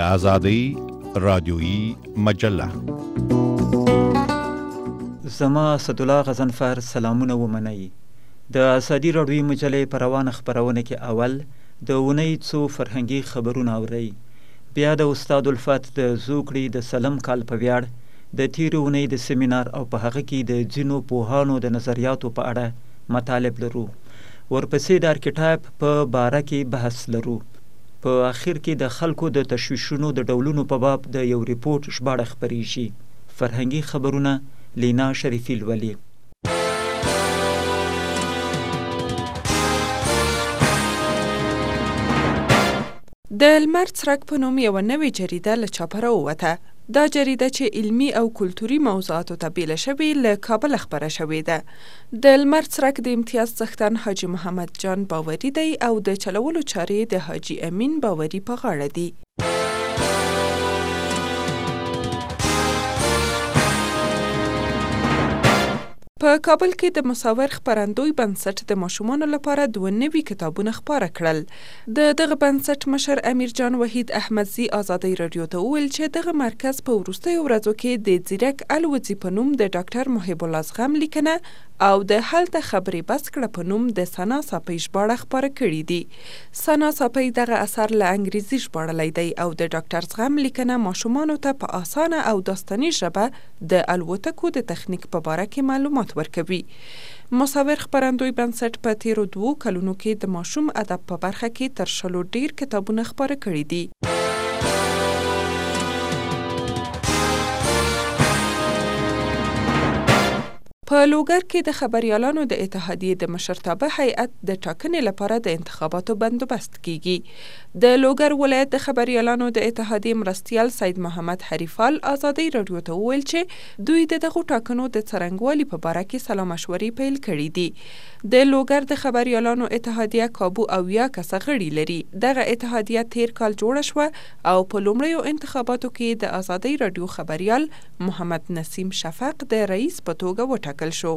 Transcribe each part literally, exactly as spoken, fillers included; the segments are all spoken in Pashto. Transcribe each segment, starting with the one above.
آزادی رادیویی مجله. زما اسدالله غضنفر سلامونه ومنئ. د آزادي راډیویي مجلې په روانه خپرونه کې اول د اونۍ څو فرهنګي خبرونه اورئ. بیا د استاد الفت د زوکړې د سلم کال په ویاړ د تېرې اونۍ د سیمینار او په هغه کې د ځینو پوهانو د نظریاتو په اړه مطالب لرو. ورپسې د ارکیټایپ په باره کې بحث لرو. په اخر کې د خلکو د تشویشونو د ډولونو په باب د یو ریپورت ژباړه خپریږي. فرهنګي خبرونه لینا شریفي لولي. د لمر څرک په نوم یوه نوې جریده له چاپه راووته. دا جریده چې علمي او کلتوري موضوعاتو ته بیله شوې له کابل خپره شوې ده. د لمر څرک د امتیاز څښتن حاجي محمد جان باوري دی او د چلولو چارې د حاجي امین باوري په غاړه دي. په کابل کې د مصور خپرندوی بنسټ د ماشومانو لپاره دوه نوي کتابونه خپاره کړل. د دغه بنسټ مشر امیر جان وحید احمدزي آزادۍ راډیو ته وویل چې دغه مرکز په وروستیو ورځو کې د ځیرک الوځي په نوم د ډاکټر محب الله زغم لیکنه او د هلته خبرې بس کړه په نوم د سنا ساپۍ ژباړه خپاره کړي دي. سنا ساپۍ دغه اثر له انګریزي ژباړلی دی او د ډاکټر زغم لیکنه ماشومانو ته په اسانه او داستاني ژبه د الوتکو د تخنیک په باره کې معلومات ورکوي. مصور خپرندوی بنسټ په تیرو دوو کلونو کې د ماشوم ادب په برخه کې تر شلو ډیر کتابونه خپاره کړي دي. په لوګر کې د خبریالانو د اتحادیې د مشرتابه هیئت د ټاکنې لپاره د انتخاباتو بندوبست کیږي. د لوګر ولایت د خبریالانو د اتحادیې مرستیال سید محمد حریفال آزادۍ راډیو ته وویل چې دوی د دغو ټاکنو د څرنګوالي په باره کې سلا مشورې پیل کړي دي. د لوګر د خبریالانو اتحادیه کابو اویا کسه غړي لري. دغه اتحادیه تیر کال جوړه شوه او په لومړیو انتخاباتو کې د آزادۍ راډیو خبریال محمد نسیم شفق د رئیس په توګه وټاکل شو.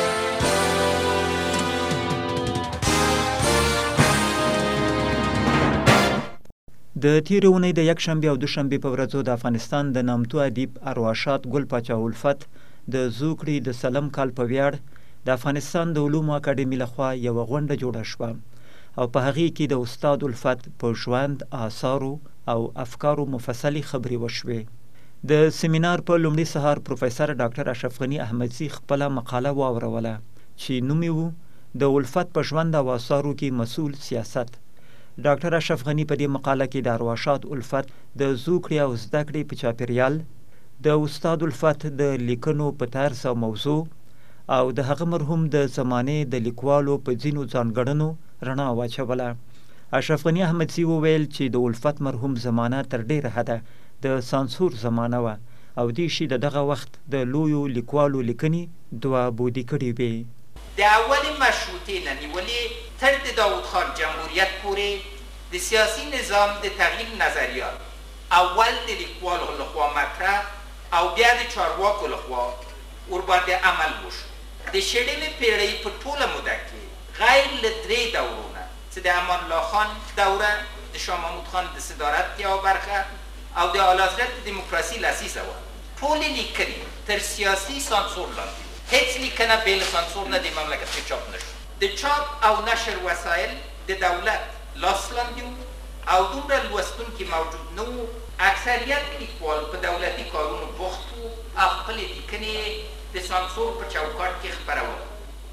د تیرې اونۍ د یکشنبې او دوشنبې په ورځو د افغانستان د نامتو ادیب ارواښاد ګل پاچا الفت د زوکړې د سلم کال په ویاړ د افغانستان د علومو اکاډمي لخوا یوه غونډه جوړه شوه او په هغې کې د استاد الفت په ژوند، آثارو او افکارو مفصلې خبرې وشوې. د سیمینار په لومړي سهار پروفیسر ډاکټر اشرف غني احمدزي خپله مقاله واوروله چې نوم یې و د الفت په ژوند او آثارو کې مسؤل سیاست. ډاکټر اشرف غني په دې مقاله کې د ارواښاد الفت د زوکړې او زده کړې په چاپیریال، د استاد الفت د لیکنو په طرز او موضوع او د هغه مرحوم د زمانې د لیکوالو په ځینو ځانګړنو رڼا واچوله. اشرف غني احمدزي وویل چې د الفت مرحوم زمانه تر ډیره حده د سانسور زمانه وه او دې شي د دغه وخت د لویو لیکوالو لیکنې دوه بودي کړې وې. د اول مشروطې نه نیولې تر د داود خان جمهوریت پورې د سیاسي نظام د تغییر نظریات اول د لیکوالو لخوا مطرح او بیا د چارواکو لخوا ورباندې عمل وشو. د شلمې پیړۍ په ټوله موده کې غیر له درې دورونه چې د امان الله خان دوره، د شاه محمود خان د صدارت یوه برخه او د اعلیحضرت دیموکراسي لسیزه وه، ټولې لیکنې تر سیاسي سانسور لاندې. هیڅ لیکنه بې له سانسور نه د مملکت کې چاپ نه شو. د چاپ او نشر وسایل د دولت لاس لاندې وو او دومره لوستونکي موجود نه وو. اکثریت لیکوال په دولتي کارونو بوخت وو او خپلې لیکنې د سانسور په چوکاټ کې خپرول.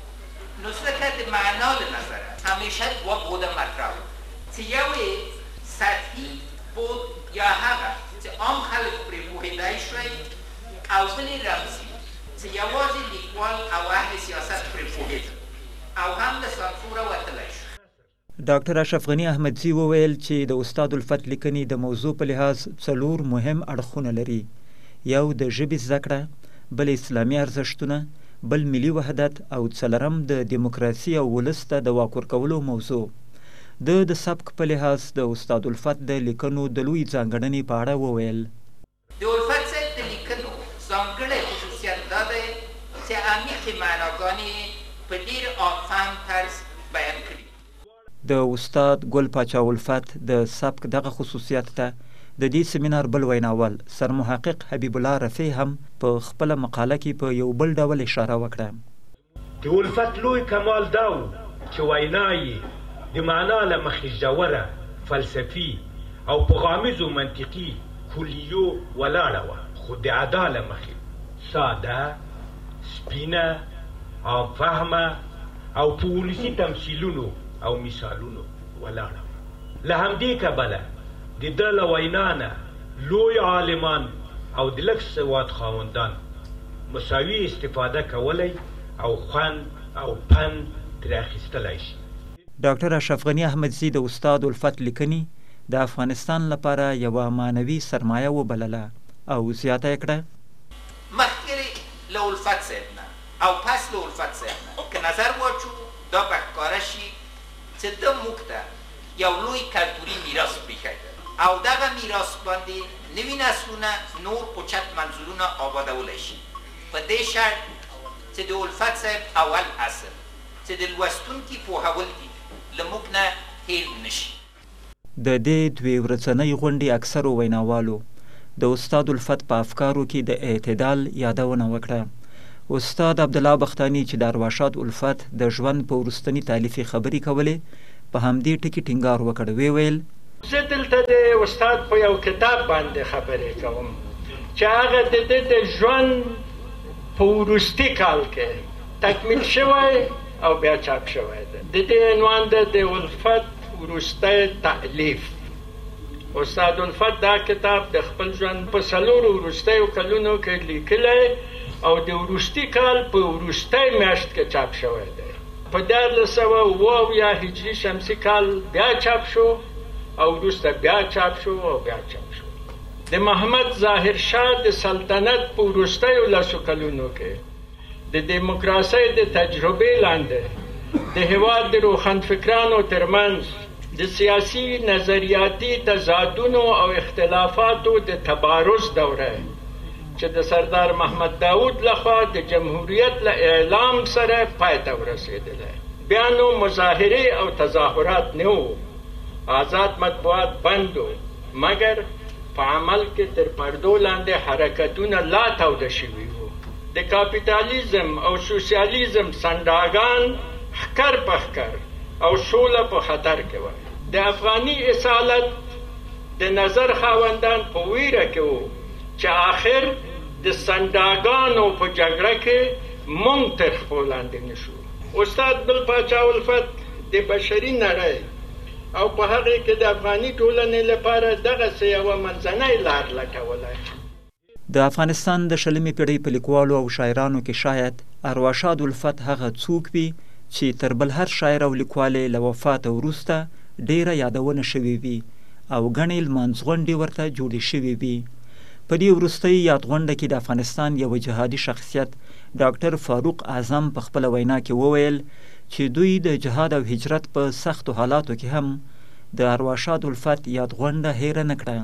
نو ځکه د معنا له نظره همیشه دوه بوده مطرح وو چې یو یې سطحي بود یا هغه چې عام خلک پرې پوهېدای شوی او بل یې رمزي چې یوازې لیکوال او اهل سیاست پرې پوهېدل او هم له سانسوره وتلی شو. ډاکټر اشرف غني احمدزي وویل چې د استاد الفت لیکنې د موضوع په لحاظ څلور مهم اړخونه لري. یو د ژبې زده کړه، بل اسلامي ارزښتونه، بل ملي وحدت او څلرم د دیموکراسي او ولس ته د واک ورکولو موضوع. د د سبک په لحاظ د استاد الفت د لیکنو د لوی ځانګړنې په اړه وویل. د الفت صاحب د لیکنو ځانګړی خصوصیت دا دی چې عمیقې معناګانې په ډېر عامفهم طرز بیان کړي. د استاد ګل پاچا الفت د سبک دغه خصوصیت ته د دې سیمینار بل ویناول سرمحقق حبیب الله رفیع هم په خپله مقاله کې په یو بل ډول اشاره وکړه. د الفت لوی کمال دا و چې وینا یې د معنا له مخې ژوره فلسفي او پیغامیزو منطقي کلیو ولاړه وه، خو د ادا له مخې ساده، سپینه، عام فهمه او په ولسي تمثیلونو او مثالونو ولاړه وه. له همدې کبله د ده له وینا نه لوی عالمان او د لږ سواد خاوندان مساوي استفاده کولی او خوند او پند ترې اخیستلی شي. ډاکټر اشرف غني احمدزي د استاد الفت لیکني د افغانستان لپاره یوه معنوي سرمایه وبلله او زیاته یې کړه. مخکې له الفت صاحب نه او پس له الفت صاحب نه که نظر واچو دا به ښکاره شي چې ده موږ ته یو لوی کلتوري میراث پرېښی او دغه میراث باندې نوي نسلونه نور اوچت منظورونه آبادولی شي په دې شرط چې د الفت صاحب اول اصل چې د لوستونکي پوهول دي له موږ نه هیر نشي. د دې دوې ورځنۍ غونډې اکثرو ویناوالو د استاد الفت په افکارو کې د اعتدال یادونه وکړه. استاد عبدالله بختاني چې د ارواښاد الفت د ژوند په وروستني تالیفي خبرې کولې په همدې ټکي ټینګار وکړ. ویې ویل زه دلته د استاد په یو کتاب باندې خبرې کوم چې هغه د ده د ژوند په وروستي کال کې تکمیل شوی او بیا چاپ شوی ده. د دې عنوان ده د الفت وروستی تألیف. استاد الفت دا کتاب د خپل ژوند په څلورو وروستیو کلونو کې لیکلی او د وروستي کال په وروستی میاشت کې چاپ شوی دی. په دیارلس سوه اوه اویا هجري شمسي کال بیا چاپ شو او وروسته بیا چاپ شو او بیا چاپ شو. د محمد ظاهر شاه د سلطنت په وروستیو لسو کلونو کې د دیموکراسۍ د تجربې لاندې د هېواد د روښانفکرانو ترمنځ د سیاسي نظریاتي تضادونو او اختلافاتو د تبارز دوره چې د سردار محمد داود لخوا د جمهوریت له اعلام سره پای ته ورسېدلی. بیا نو مظاهرې او تظاهرات نه وو، آزاد مطبوعات بند و، مګر په عمل کې تر پردو لاندې حرکتونه لا توده شوي وو. د کاپیتالیزم او سوسیالیزم سنډاګان ښکر په ښکر او سوله په خطر کې وه. د افغاني اصالت د نظر خاوندان په ویره کې وو چې آخر د سنډاګانو په جګړه کې موږ تر خپو لاندې نه شو. استاد بل پاچا الفت د بشري نړۍ او په هغې کې د افغاني ټولنې لپاره دغسې یوه منځنۍ لار لټولی. د افغانستان د شلمې پیړۍ په لیکوالو او شاعرانو کې شاید ارواښاد الفت هغه څوک وي چې تر بل هر شاعر او لیکوالې له وفاته وروسته ډیره یادونه شوې وي او ګڼې لمانځغونډې ورته جوړې شوې وي. په دې وروستۍ یادغونډه کې د افغانستان یوه جهادي شخصیت ډاکټر فاروق اعظم په خپله وینا کې وویل چې دوی د جهاد او هجرت په سختو حالاتو کې هم د ارواښاد الفت یادغونډه هیره نه کړه.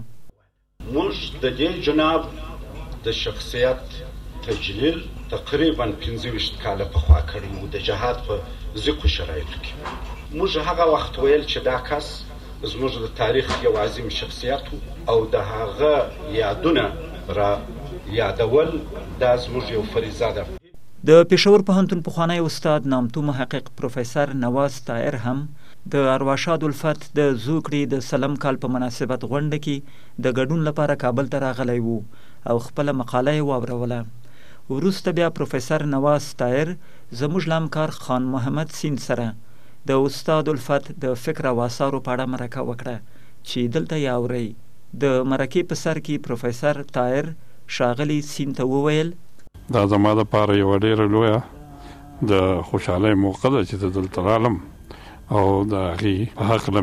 موږ د دې جناب د شخصیت تجلیل تقریبا پنځه ویشت کاله پخوا کړی وو د جهاد په ځکو شرایطو کې. موږ هغه وخت ویل چې دا کس زموږ د تاریخ یو عظیم شخصیت او د هغه یادونه را یادول دا زموږ یو فریضه ده. د پېښور پوهنتون پخوانی استاد نامتو محقق پروفیسر نواز طاهر هم د ارواښاد الفت د زوکړې د سلم کال په مناسبت غونډه کې د ګډون لپاره کابل ته راغلی و او خپله مقاله یې واوروله. وروسته بیا پروفیسر نواز طاهر زموږ له همکار خان محمد سیند سره د استاد الفت د فکر او آثارو په اړه مرکه وکړه چې دلته یې اورئ. د مرکې په سر کې پروفیسر طاهر ښاغلي سیند ته وویل دا زما دپاره یوه ډېره لویه د خوشحالۍ موقع ده چې زه دلته رالم او د هغې په هکله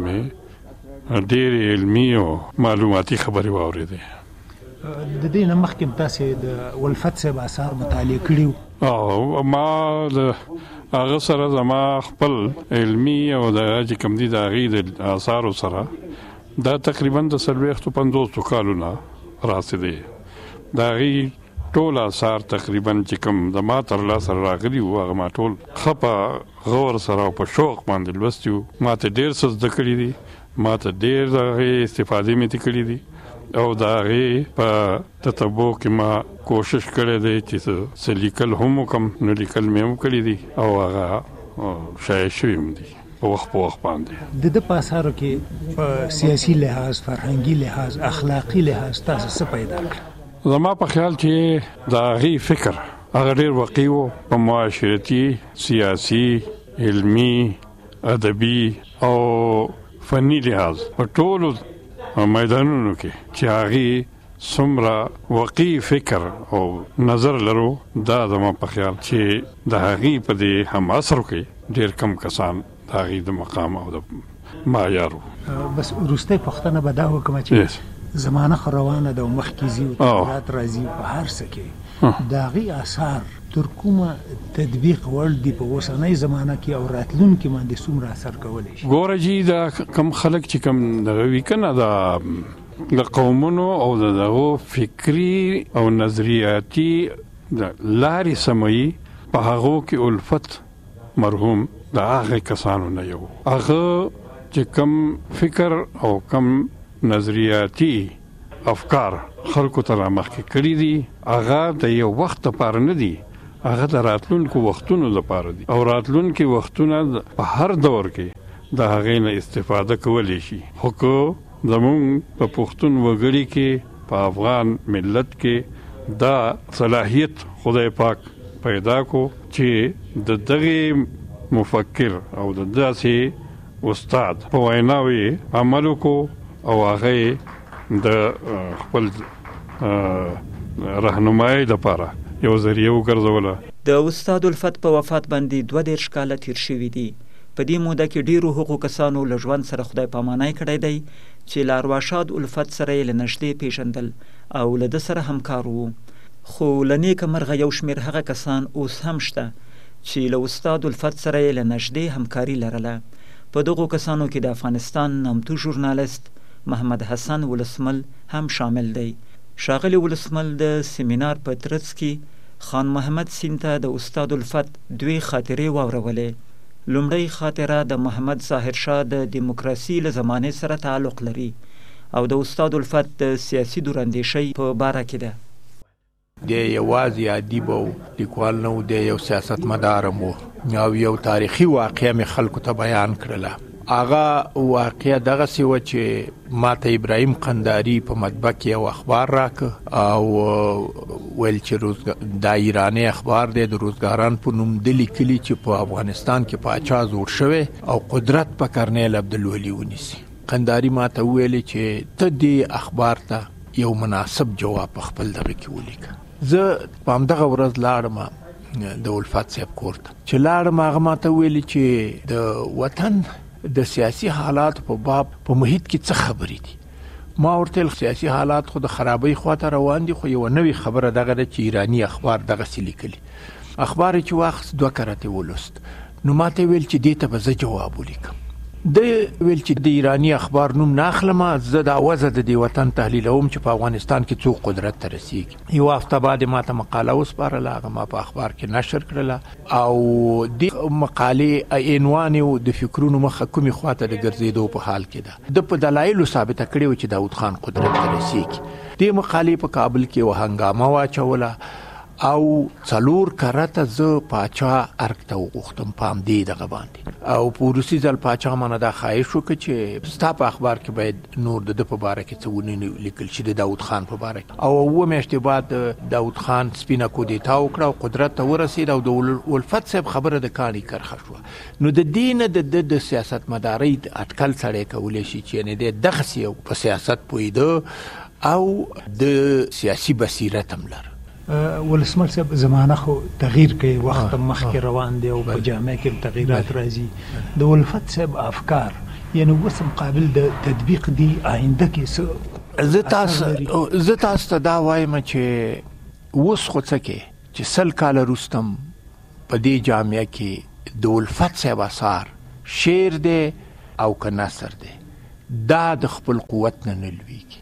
مې ډېرې علمي او معلوماتي خبرې واورېدې. د دې نه مخکې هم تاسې د الفت صاحب اثار مطالعه کړي وو؟ او ما د هغه سره زما خپل علمي او د چې کوم دي د هغې د اثارو سره دا تقریبا د څلوېښتو پنځوسو کالونه راسې دی. د هغې ټول اثار تقریبا چې کوم د ما تر لاسه راغلي وو هغه ما ټول ښه په غور سره او په شوق باندې لوستي وو. ما ته ډېر څه زده کړي دي، ما ته ډېر د هغې استفادې مې ترې کړي دي او دا غي په تتبو کې ما کوشش کړی دی چې څه لیکل هم کوم نو لیکل مې هم کړی دي او هغه شایع شوي هم دي په وخت په وخت باندې. د د په اثارو کې په سیاسي لحاظ، فرهنګي لحاظ، اخلاقي لحاظ تاسو څه پیدا کړ؟ زما په خیال چې دا غي فکر هغه ډېر واقعي و په معاشرتي، سیاسي، علمي، ادبي او فني لحاظ په ټولو میدانونو کې چې هغه څومره واقعي فکر او نظر لرو. دا زما په خیال چې د هغه په دې هم اثر کوي ډېر کم کسان د هغه د مقام او د معیارو. بس وروسته پښتنه به دا وکړم چې زمانه روانه ده او مخکې ځي او تغیرات راځي په هر څه کې د هغې اثار تر کومه تطبیق وړ دي په اوسنۍ زمانه کې او راتلونکي باندې څومره اثر کولی شي؟ ګوره جي دا کم خلک چې کم دغه وي که نه د قومونو او دغو فکري او نظریاتي لارې سموي په هغو کې الفت مرحوم د هغې کسانو نه یو. هغه چې کم فکر او کم نظریاتي افکار خلکو ته رامخکې کړي دي هغه د یو وخت لپاره نه دي، هغه د راتلونکو وختونو لپاره دي او راتلونکي وختونه په هر دور کې د هغې نه استفاده کولی شي. خو که زمونږ په پښتون وګړي کې په افغان ملت کې دا صلاحیت خدای پاک پیدا کو چې د دغه مفکر او د داسې استاد په ویناوي عمل وکړو او هغه د خپل راهنمایي لپاره یو ذریعه وګرځوله. د استاد الفت په وفات باندې دوه دېرش کاله تیر شوي دي. په دې موده کې ډیرو هغو کسانو له ژوند سره خدای پامانۍ کړی دی چې له ارواښاد الفت سره یې له نږدې پیژندل او له ده سره همکار وو. خو له نیکه مرغه یو شمېر هغه کسان اوس هم شته چې له استاد الفت سره یې له نږدې همکاري لرله. په دغو کسانو کې د افغانستان نامتو ژورنالست محمد حسن ولسمل هم شامل دی. ښاغلي ولسمل د سیمینار په ترڅ کې خان محمد سیند ته د استاد الفت دوی خاطرې واورولې. لومړی خاطره د محمد ظاهر شاه د دیموکراسي له زمانې سره تعلق لري او د استاد الفت د سیاسي دوراندیشۍ په باره کې ده. د یوازې ادیب او لیکوال نه و، د یو سیاستمدار هم و او یو تاریخي واقعه مې خلکو ته بیان کړله. هغه واقعه دغسې وه چې ما ته ابراهیم قنداري په مطبع کې یو اخبار راکه او ویل چې دا ایرانی اخبار دی د روزګاران په نوم د لیکلي چې په افغانستان کې پاچا زوړ شوی او قدرت په کرنیل عبدالولي ونیسي. قنداري ما ته وویلې چې ته دې اخبار ته یو مناسب جواب په خپل دغه کې ولیکه. زه په همدغه ورځ لاړم د الفت صاحب کور ته. چې لاړم هغه ما ته ویلي چې د وطن د سیاسي حالات په باب په محیط کې څه خبرې دي. ما ورته سیاسي حالات خو د خرابۍ خواته روان دي، خو یو نوې خبره دغه ده چې ایرانی اخبار دغسې لیکلي. اخبار چې واخیست دوه کرته ولوست نو ما ته ویل چې دې ته به زه جواب ولیکم. د ویل چې د ایرانی اخبار نوم ناخلم، زه د وضع د دې وطن تحلیلوم چې په افغانستان کې څوک قدرت ته رسیږي. یو هفته بعد ما ته مقاله وسپارله، هغه ما په اخبار کې نشر کړله او د مقالې عنوان یې د فکرونو مخه کومې خواته د ګرځېدو په حال کې ده. د په دلایلو ثابته کړې وه چې داود خان قدرت ته رسیږي. دې مقالې په کابل کې یوه هنګامه واچوله او څلور کرته زه پاچا ارګ ته وغوښتم په همدې دغه باندې او په وروستي ځل پاچا مانه دا خواهش وکړه چې ستا په اخبار کې باید نور د ده په باره کې څه ونه لیکل شي د داود خان په باره کې. او اووه میاشتې بعد داود خان سپینه کودتا وکړه او قدرت ته ورسېد او د الفت صاحب خبره د کاڼي کرښه شوه. نو د دې نه د ده د سیاستمدارۍ اټکل سړی کولی شي چې یعنې دی دغسې په سیاست پوهېده او د سیاسي بصیرت هم لره. ولسمل صاحب زمانه خو تغییر کوي، وخت مخکې روان دی او په جامعه کې تغییرات راځي. د الفت صاحب افکار یعنی اوس هم قابل د تطبیق دي آینده کې څه؟ زه تاسو زه تاسو ته دا وایم چې اوس خو څه کې چې سل کاله وروسته په دې جامعه کې د الفت صاحب اثار شعر دی او که نثر دی دا د خپل قوت نه نه لویږي.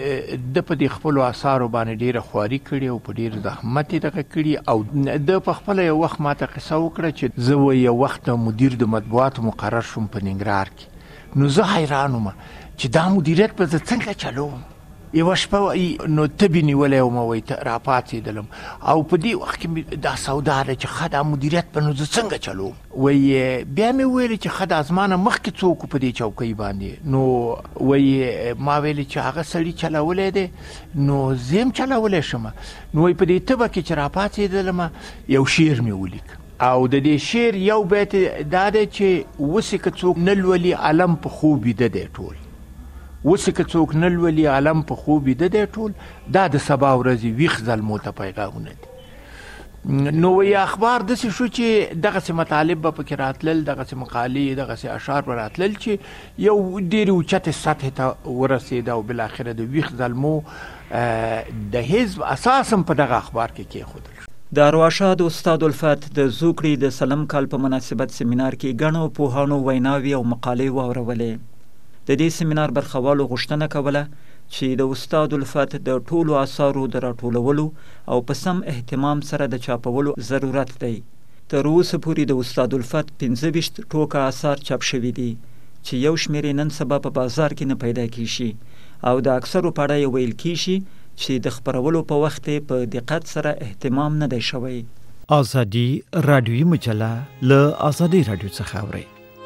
د په دې خپلو اثارو باندې ډېره خواري کړې او په ډېر زحمت یې دغه کړي او د په خپله یو وخت ما ته قصه وکړه چې زه یو وخت مدیر د مطبوعاتو مقرر شوم په ننګرهار کې. نو زه حیران وم چې دا مدیریت به زه څنګه چلوم. یوه شپه نو تبې نیولی وم وایي راپاڅېدلم او په دې وخت کې دا سودا ده چې ښه دا مدیریت به نو زه څنګه چلوم وایي بیا مې ویلې چې ښه دا زما نه مخکې څوک په دې چوکۍ باندې نو وایي ما ویلې چې هغه سړي چلولی دی نو زه هم چلولی شم نو وایي په دې تبه کې چې راپاڅېدلم یو شعر مې ولیک او د دې شعر یو بیت دا دی چې اوسې که څوک نه لولي علم په خوب ویده دی ټول اوسې که څوک نه لولي علم په خوب ویده دی ټول دا د سبا ورځې ویښ ظلمو ته پیغامونه دي نو وایي اخبار داسې شو چې دغسې مطالب به پکې راتلل دغسې مقالې دغسې اشعار به راتلل چې یو ډېرې اوچتې سطحې ته ورسېده او بالاخره د ویښ ظلمو د حزب اساس هم په دغه اخبار کې کېښودل شو. د ارواښاد استاد الفت د زوکړې د سلم کال په مناسبت سیمینار کې ګڼو پوهانو ویناوې او مقالې واورولې. د دې سیمینار برخوالو غوښتنه کوله چې د استاد الفت د ټولو آثارو د راټولولو او په سم اهتمام سره د چاپولو ضرورت دی. تر اوسه پورې د استاد الفت پنځه ویشت ټوکه آثار چاپ شوي دي چې یو شمېر نن سبا په بازار کې نه پیدا کیږي او د اکثرو په اړه یې ویل کیږي چې د خپرولو په وخت په دقت سره اهتمام نه دی شوی. آزادي رادیویي مجله له آزادي رادیو څخه اورئ.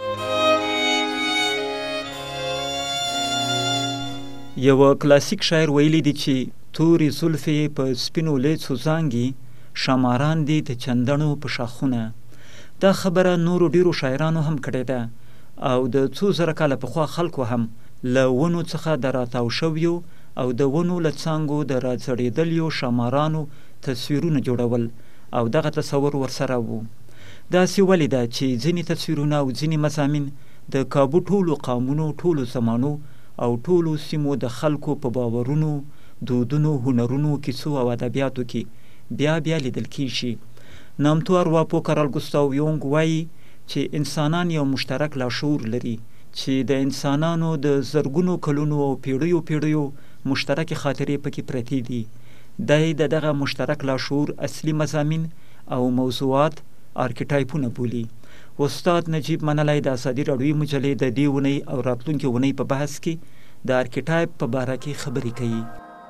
یو کلاسیک شاعر ویلی دی چې توري زلفې په سپینو لیڅو زانګي شماران دي د چندڼو په شاخونه. دا خبره نورو ډیرو شاعرانو هم کړې ده او د څو زره کاله پخوا خلکو هم له ونو څخه د راتاو شویو او د ونو له څانګو د راځړېدلیو شمارانو تصویرونه جوړول او دغه تصور ورسره و. داسې ولې ده چې ځینې تصویرونه او ځینې مضامین د کابو ټولو قامونو ټولو زمانو او ټولو سیمو د خلکو په باورونو دودونو هنرونو کیسو او ادبیاتو کې بیا بیا لیدل کیږي. نامتو ارواپوه کارل ګوستاو یونګ وایي چې انسانان یو مشترک لاشعور لري چې د انسانانو د زرګونو کلونو او پیړیو پیړیو مشترک خاطرې پکې پرتې دي. دی د دغه مشترک لاشعور اصلي مضامین او موضوعات آرکیټایپونه بولي. استاد نجیب منلی د آزادي راډیویي مجلې د دې اونۍ او راتلونکې اونۍ په بحث کې د آرکیټایپ په باره کې خبرې کوي.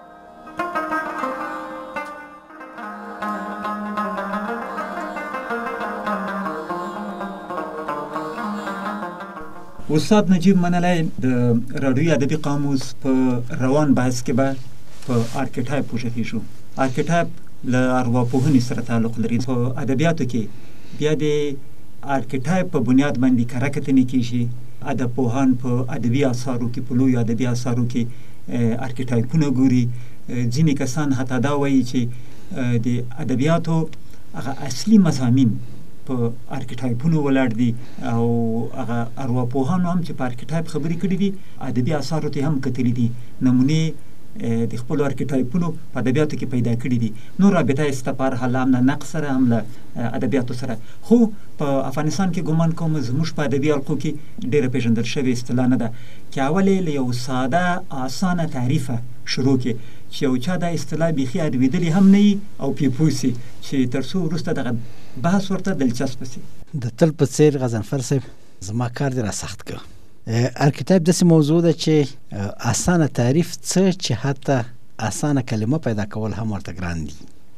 استاد نجیب منلی د راډیویي ادبي قاموس په روان بحث کې به په آرکیټایپ وژغېږو. آرکیټایپ له ارواپوهنې سره تعلق لري. په ادبیاتو کې بیا د آرکیټایپ په بنیاد باندې کره کتنې کیږي. ادب پوهان په ادبي اثارو کې په لویو ادبي اثارو کې آرکیټایپونه ګوري. ځینې کسان حتی دا وایي چې د ادبیاتو هغه اصلي مضامین په آرکیټایپونو ولاړ دي او هغه ارواپوهانو هم چې په آرکیټایپ خبرې کړي دي ادبي اثارو ته هم کتلي دي، نمونې د خپلو آرکیټایپونو په ادبیاتو کې پیدا کړي دي. نو رابطه یې سته په هر حال هم له نقد سره هم له ادبیاتو سره. خو په افغانستان کې ګمان کوم زموږ په ادبي حلقو کې ډېره پېژندل شوې اصطلاح نه ده چې اول یې له یو ساده اسانه تعریفه شروع کړي چې یو چا دا اصطلاح بیخي اورېدلې هم نه وي او پې پوه سي چې تر څو وروسته دغه بحث ورته دلچسپه سي. د تل په څېر غضنفر صاحب زما کار دې راسخت کړ. آرکیټایپ داسې موضوع ده چې اسانه تعریف څه چې حتی اسانه کلمه پیدا کول هم ورته ګران دي.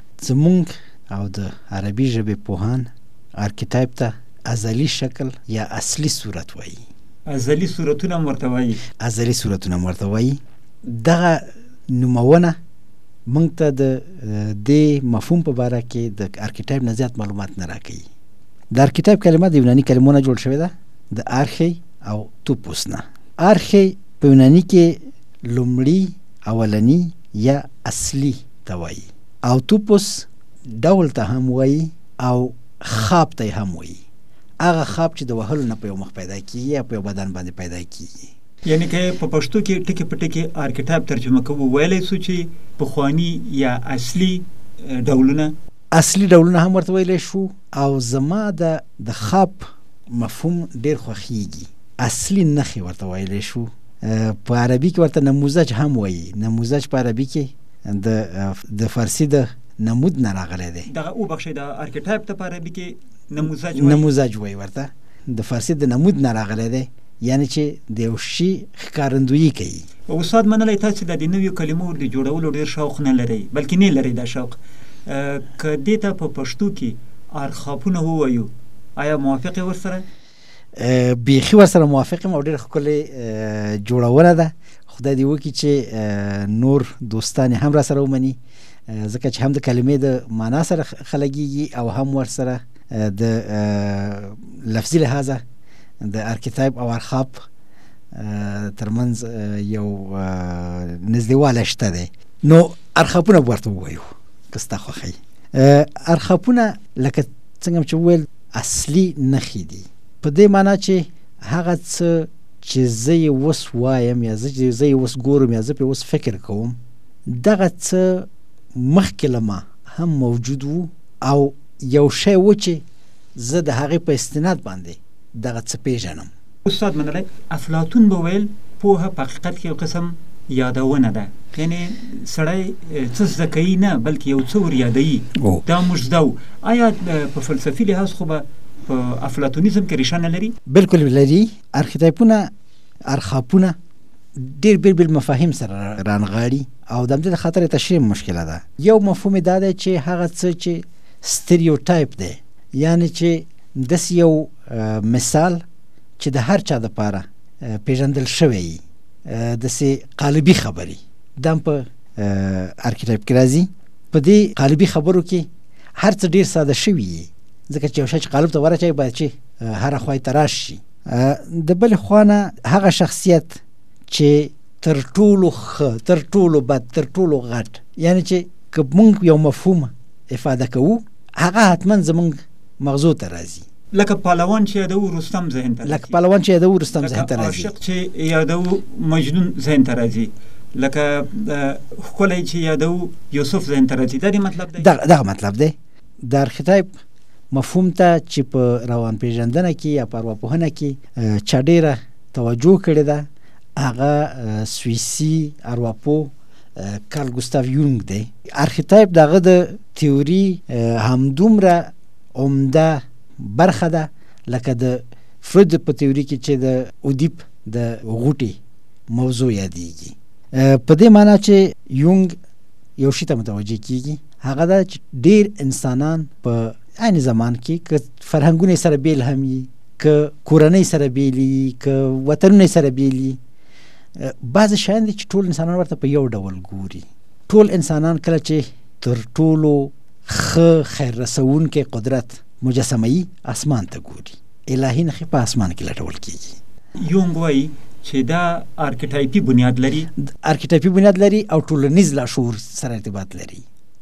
زمونږ او د عربي ژبې پوهان آرکیټایپ ته ازلي شکل یا اصلي صورت وایي. ازلي صورتونه هم ورته وایي. ازلي صورتونه هم ورته وایي. دغه نومونه موږ ته د دې مفهوم په باره کې د آرکیټایپ نه زیات معلومات نه راکوي. د آرکیټایپ کلمه د یوناني کلمو نه جوړ شوې ده، د آرخی او توپوس نه. آرخی په یوناني کې لومړي، اولني یا اصلي ته وایي، او توپوس ډول ته هم وایي او خواب ته هم وایي. هغه خواب چې د وهلو نه په یو مخ پیدا کیږي یا په یو بدن باندې پیدا کیږي. یعنی که په پښتو کې ټکي په ټکي آرکیټایپ ترجمه کوو ویلی سو چې پخواني یا اصلي ډولونه اصلي ډولونه هم ورته ویلی شو. او زما د د خواب مفهوم ډېر خوښیږي. اصلي نښې ورته ویلی شو. په عربي کې ورته نموذج هم وایي. نموذج په عربي کې د د فارسي د نمود نه راغلی دی. دغه وبخښئ د آرکیټایپ ته په عربي کې نموذج وایي. نموذج وایي ورته. د فارسي د نمود نه راغلی دی. یعنی چې د یو شي ښکارندویي کوي. استاد منلی تاسې د دې نویو کلمو د جوړولو ډېر شوق نه لرئ بلکې نه لرئ دا شوق. که دې ته په پښتو کې ارخاپونه ووایو آیا موافق یې ورسره؟ بیخي ورسره موافق یم او ډېره ښکلې جوړونه ده. خدای دې وکړي چې نور دوستان هم را سره ومني ځکه چې هم د کلمې د معنا سره خلګېږي او هم ورسره د لفظي لحاظه د ارکیتایپ او ارخاب ترمنځ یو نږدېوالی شته دی. نو ارخاپونه به ورته ووایو که ستا خوښوي. ارخاپونه لکه څنګه چې وویل اصلي نښې دي په دې معنا چې هغه څه چې زه یې اوس وایم یا زه یې اوس ګورم یا زه پرې اوس فکر کوم دغه څه مخکې له ما هم موجود وو او یو شی و چې زه د هغې په استناد باندې دغه څه پیژنم. استاد منلی افلاطون به ویل پوهه په حقیقت کې یو قسم یادونه ده، یعنی سړی څه زده کوي نه بلکې یو څه ور یادوي. دا موږ زده وو. آیا په فلسفي لحاظ خو به په افلاطونیزم کې ریشه نه لري؟ بلکل لري. ارکیتایپونه ارخاپونه ډېر بېل بېل مفاهیم سره رانغاړي او د همدې د خاطر تشریح مشکله ده. یو مفهوم دا دی چې هغه څه چې ستریوټایپ دی، یعنی چې داسې یو مثال چې د هر چا دپاره پیژندل شوی داسې قالبي خبرې دا هم په ارکیتایپ کې راځي. په دې قالبي خبرو کې هر څه ډېر ساده شوي وي ځکه چې یو شی چې قالب ته ورچوي باید چې هره خوا یې تراش شي. د بلې خوا نه هغه شخصیت چې تر ټولو ښه تر ټولو بد تر ټولو غټ، یعنی چې که موږ یو مفهوم افاده کوو هغه حتما زموږ مغزو ته راځي. لکه پهلوان چې یادو رستم ذهن ته راځي، لکه پهلوان چې یادو رستم ذهن ته راځي، لکه عاشق چې یادو مجنون ذهن ته راځي، لکه ښکلی چې یادو یوسف ذهن ته راځي. دا دې مطلب دی؟ دغه مطلب دی. د ارکیتایپ مفهوم ته چې په روان پیژندنه کې یا په ارواپوهنه کې چا ډېره توجه کړې ده هغه سویسي ارواپوه کارل ګوستاف یونګ دی. ارکیتایپ د هغه د تیوري همدومره عمده برخه ده لکه د فروید په تیوري کې چې د اودیپ د غوټې موضوع یادېږي. په دې معنا چې یونګ یو شي ته متوجه کېږي هغه ده چې ډېر انسانان په عین زمان کې که فرهنګونه سره بیل هم وي، که کورنۍ سره بیل وي، که وطنونه سره بیل وي، بعضې شیان دي چې ټول انسانان ورته په یو ډول ګوري. ټول انسانان کله چې تر ټولو ښه خیر رسوونکی قدرت مجسمه‌یي اسمان ته ګوري، الهي نښې په اسمان کې لټول کېږي. یونګ وایي چې دا ارکیټایپي بنیاد لري، ارکیټایپي بنیاد لري او ټولنیز لاشعور سره ارتباط لري.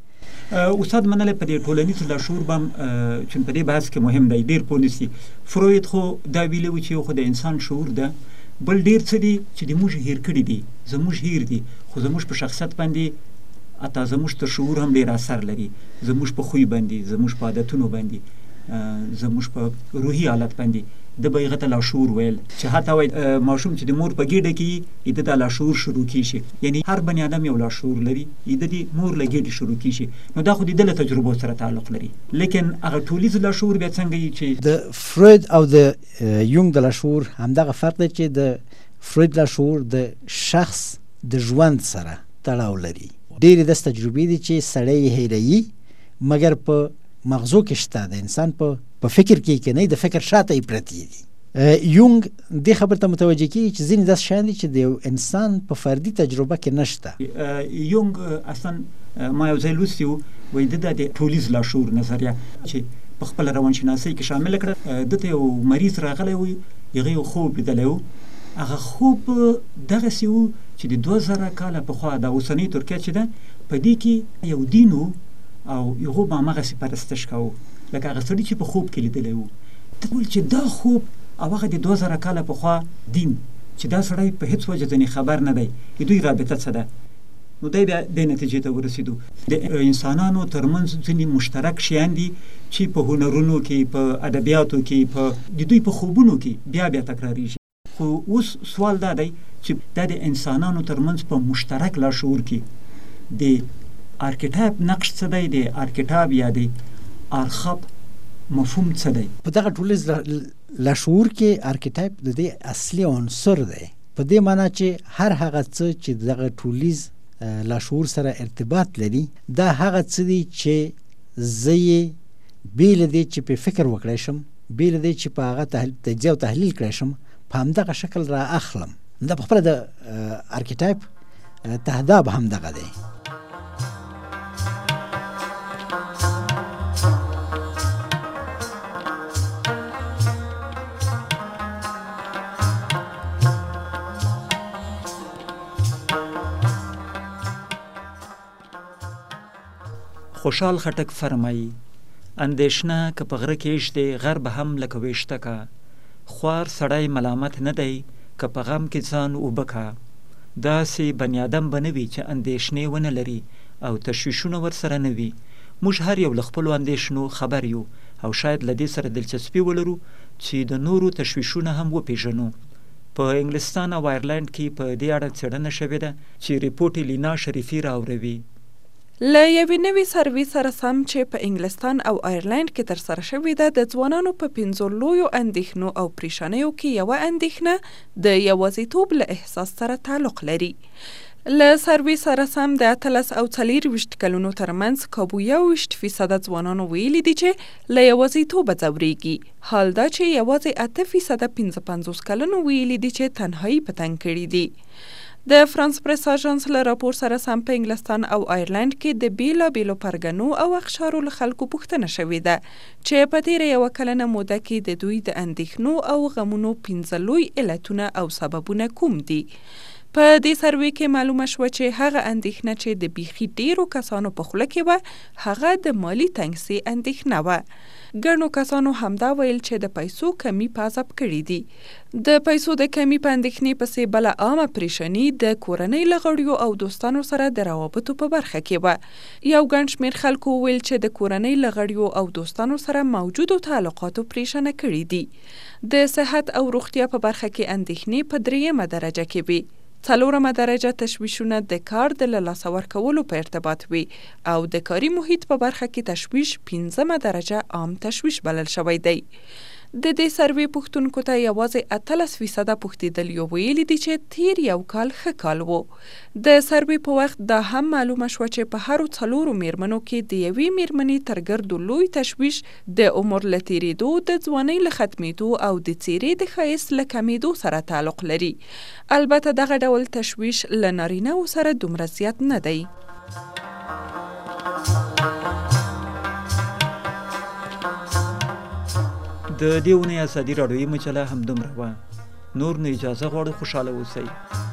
استاد منلی په دې ټولنیز لاشعور به هم چې په دې بحث کې مهم دی ډېر پوه نیسي. فروید خو دا ویلي و چې یو خو د انسان شعور ده، بل ډېر څه دي چې د موږ هیر کړي دي، زموږ هیر دي، خو زموږ په شخصیت باندې حتی زموږ تر شعور هم ډېر اثر لري، زموږ په خوی باندې، زموږ په عادتونو باندې، زموږ په روحي حالت باندې. د به هغه ته لاشعور ویل چې حتی وایي ماشوم چې د مور په ګېډه کې د دا لاشعور شروع کېږي، یعنی هر بني آدم یو لاشعور لري، د دې مور له ګېډې شروع کېږي. نو دا خو د ده له تجربو سره تعلق لري، لیکن هغه ټولیز لاشعور بیا څنګه وي چې د فروید او د یونګ د لاشعور همدغه فرق دی چې د فروید لاشعور د شخص د ژوند سره تړاو لري. ډېرې داسې تجربې دي چې سړی یې هیروي مګر په مغزو کې شته، د انسان په په فکر کې کې نه د فکر شاته یې پرتې دي. یونګ دې خبر ته متوجه کېږي چې ځینې داسې شیان دي چې د یو انسان په فردي تجربه کې نشته. یونګ اصلا ما یو ځای لوستي وو وایي ده د ټولیز لاشعور نظریه چې په خپله روانشناسۍ کې شامله کړه. ده ته یو مریض راغلی و، هغه یو خوب لیدلی و، هغه خوب دغسې و چې د دوه زره کاله پخوا د اوسنۍ ترکیه چې ده په دې کې یو دین و او هغو به همغسې پرستش کوو لکه هغه سړي چې په خوب کې لیدلی و. ته ویل چې دا خوب او هغه د دوه زره کاله پخوا دین چې دا سړی په هېڅ وجه ځینې خبر نه دی، د دوی رابطه څه ده؟ نو دی بیا دې نتیجې ته ورسېدو د انسانانو ترمنځ ځینې مشترک شیان دي چې په هنرونو کې، په ادبیاتو کې، په د دوی په خوبونو کې بیا بیا تکراریږي. خو اوس سوال دا دی چې دا د انسانانو ترمنځ په مشترک لاشعور کې د ارکیټایپ نقش څه دی، د ارکیټایپ یا د ارخاب مفهوم څه دی؟ په دغه ټولیز لاشعور کې ارکیټایپ د دې اصلي عنصر دی، په دې معنی چې هر هغه څه چې دغه ټولیز لاشعور سره ارتباط لري دا هغه څه دي چې زه یې بې له دې چې په فکر وکړی شم، بې له دې چې په هغه تجزیه او تحلیل کړی شم، په همدغه شکل را اخلم. دا په خپله د ارکیټایپ تهداب هم دغه دی. خوشحال خټک فرمایي اندېښنه که په غره کې ایږدې غر به هم لکه ویشته کا، خوار سړی ملامت نه دی که په غم کې ځان اوبه کا. داسې بني ادم به نه وي چې اندېښنې ونه لري او تشویشونه ورسره نه وي. موږ هر یو له خپلو اندېښنو خبر یو او شاید له دې سره دلچسپي ولرو چې د نورو تشویشونه هم وپېژنو. په انګلستان او آیرلند کې په دې اړه څېړنه شوې ده چې ریپورټ یې لینا شریفي راوروي. له یوې نوې سروې سره سم چې په انګلستان او آیرلند کې ترسره شوې ده، د ځوانانو په پنځو لویو اندېښنو او پریشانیو کې یوه اندېښنه د یوازیتوب له احساس سره تعلق لري. له سروې سره سم د اتلس او څلېرویشت کلونو ترمنځ کابو یوویشت فیصده ځوانانو ویلي دي چې له یوازیتوبه ځورېږي، حال دا چې یوازې اته فیصده پنځه پنځوس کلنو ویلي دي چې تنهایي په تنګ کړي دي. د فرانس پریس اژانس له راپور سره سم په انګلستان او آیرلند کې د بیلابیلو پرګنو او اقشارو له خلکو پوښتنه شوې ده چې په تېره یوه کلنه موده کې د دوی د اندېښنو او غمونو پنځه لوی علتونه او سببونه کوم دي. په دې سروې کې معلومه شوه چې هغه اندېښنه چې د بیخي ډېرو کسانو په خوله کې وه هغه د مالي تنګسي اندېښنه وه. ګڼو کسانو همدا ویل چې د پیسو کمی په عذاب کړي دي. د پیسو د کمی په اندېښنې پسې بله عامه پریشاني د کورنۍ له غړیو او دوستانو سره د روابطو په برخه کې وه. یو ګڼ شمېر خلکو ویل چې د کورنۍ له غړیو او دوستانو سره موجودو تعلقاتو پریشانه کړي دي. د صحت او روغتیا په برخه کې اندېښنې په دریمه درجه کې وي. څلورمه درجه تشویشونه د کار د له لاسه ورکولو په ارتباط وي او د کاري محیط په برخه کې تشویش پنځمه درجه عام تشویش بلل شوی دی. د دې سروې پوښتونکو ته یوازې اتلس فیصده پوښتېدلي ویلي دي چې تیر یو کال ښه کال و. د سروې په وخت دا هم معلومه شوه چې په هرو څلورو میرمنو کې د یوې میرمنې تر ګردو لوی تشویش د عمر له تېرېدو، د ځوانۍ له ختمېدو او د څېرې د ښایست له کمېدو سره تعلق لري. البته دغه ډول تشویش له نارینه‌و سره دومره زیات نه دی. د دې اونۍ ازادي راډیویي مجله همدومره وه. نور نو اجازه غواړو، خوشحاله اوسئ.